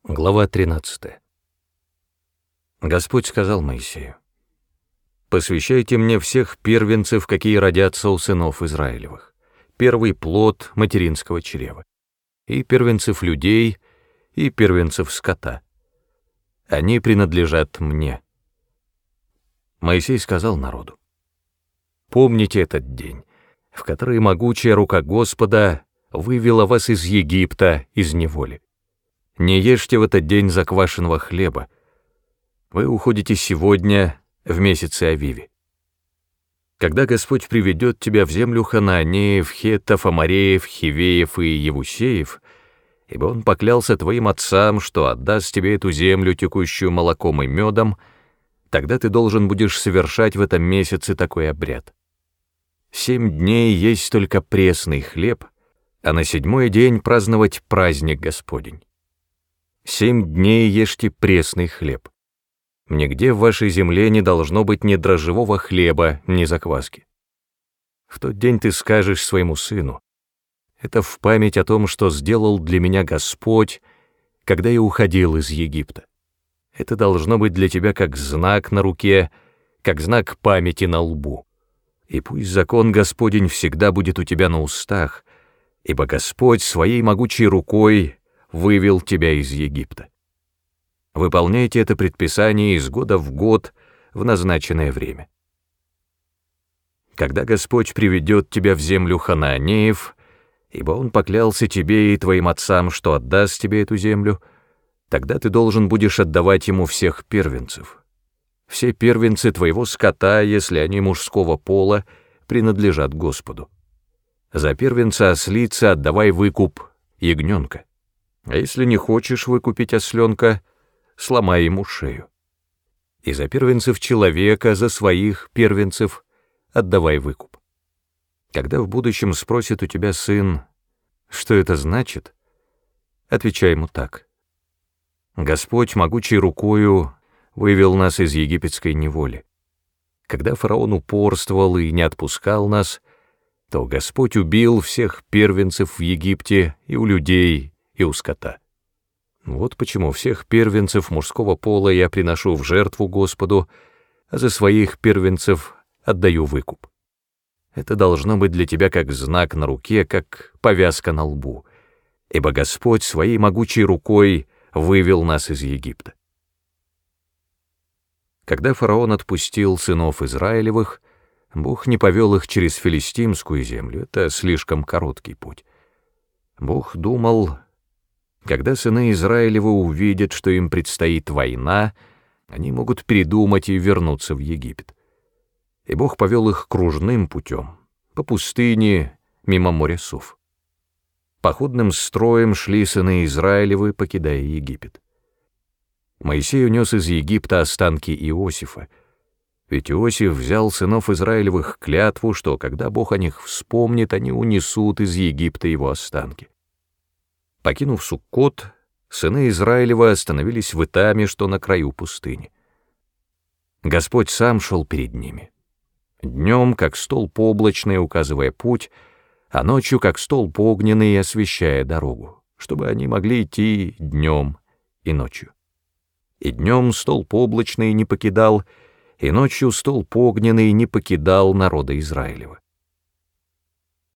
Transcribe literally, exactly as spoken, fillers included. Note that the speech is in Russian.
Глава тринадцатая. Господь сказал Моисею: «Посвящайте мне всех первенцев, какие родятся у сынов Израилевых, первый плод материнского чрева, и первенцев людей, и первенцев скота. Они принадлежат мне». Моисей сказал народу: «Помните этот день, в который могучая рука Господа вывела вас из Египта, из неволи. Не ешьте в этот день заквашенного хлеба. Вы уходите сегодня в месяце Авиве. Когда Господь приведет тебя в землю Ханаанеев, Хеттов, Амореев, Хивеев и Евусеев, ибо Он поклялся твоим отцам, что отдаст тебе эту землю, текущую молоком и медом, тогда ты должен будешь совершать в этом месяце такой обряд. Семь дней есть только пресный хлеб, а на седьмой день праздновать праздник Господень. Семь дней ешьте пресный хлеб. Нигде в вашей земле не должно быть ни дрожжевого хлеба, ни закваски. В тот день ты скажешь своему сыну: это в память о том, что сделал для меня Господь, когда я уходил из Египта. Это должно быть для тебя как знак на руке, как знак памяти на лбу. И пусть закон Господень всегда будет у тебя на устах, ибо Господь своей могучей рукой вывел тебя из Египта. Выполняйте это предписание из года в год в назначенное время. Когда Господь приведет тебя в землю Ханаанеев, ибо Он поклялся тебе и твоим отцам, что отдаст тебе эту землю, тогда ты должен будешь отдавать Ему всех первенцев. Все первенцы твоего скота, если они мужского пола, принадлежат Господу. За первенца ослицы отдавай выкуп ягненка. А если не хочешь выкупить осленка, сломай ему шею. И за первенцев человека, за своих первенцев отдавай выкуп. Когда в будущем спросит у тебя сын, что это значит, отвечай ему так: Господь могучей рукою вывел нас из египетской неволи. Когда фараон упорствовал и не отпускал нас, то Господь убил всех первенцев в Египте и у людей, и у скота. Вот почему всех первенцев мужского пола я приношу в жертву Господу, а за своих первенцев отдаю выкуп. Это должно быть для тебя как знак на руке, как повязка на лбу, ибо Господь своей могучей рукой вывел нас из Египта. Когда фараон отпустил сынов Израилевых, Бог не повел их через филистимскую землю, это слишком короткий путь. Бог думал: когда сыны Израилевы увидят, что им предстоит война, они могут передумать и вернуться в Египет. И Бог повел их кружным путем, по пустыне, мимо моря Суф. Походным строем шли сыны Израилевы, покидая Египет. Моисей унес из Египта останки Иосифа, ведь Иосиф взял сынов Израилевых клятву, что когда Бог о них вспомнит, они унесут из Египта его останки. Покинув Суккот, сыны Израилева остановились в Этаме, что на краю пустыни. Господь сам шел перед ними. Днем, как столб облачный, указывая путь, а ночью, как столб огненный, освещая дорогу, чтобы они могли идти днем и ночью. И днем столб облачный не покидал, и ночью столб огненный не покидал народа Израилева.